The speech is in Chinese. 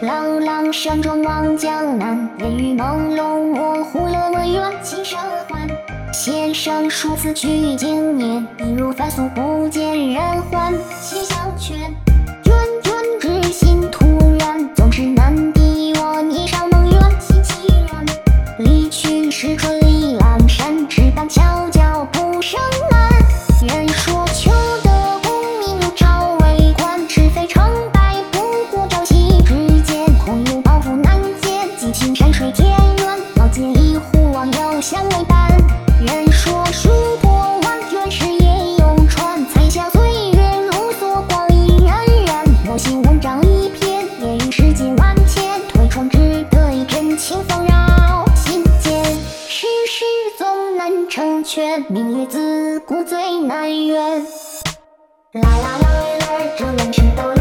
朗朗山中望江南，烟雨朦胧，模糊了文远青山环。弦声数次去经年，一如凡俗不见人还。且相劝，君之心突然，总是难敌我霓裳梦远心凄然。离去时春意阑珊，只盼悄悄不胜难。人说求得功名朝为官，是非成败不过朝夕之间。空有抱负难见，几情山水田园，老街一壶忘忧相为伴。人说书破万卷，事业永传，才笑岁月如梭，光阴荏苒。我信文章一篇，也与世间万千，推窗只得一阵清风绕心间。世事总难成全，明月自古最难圆。啦啦啦啦，这人生都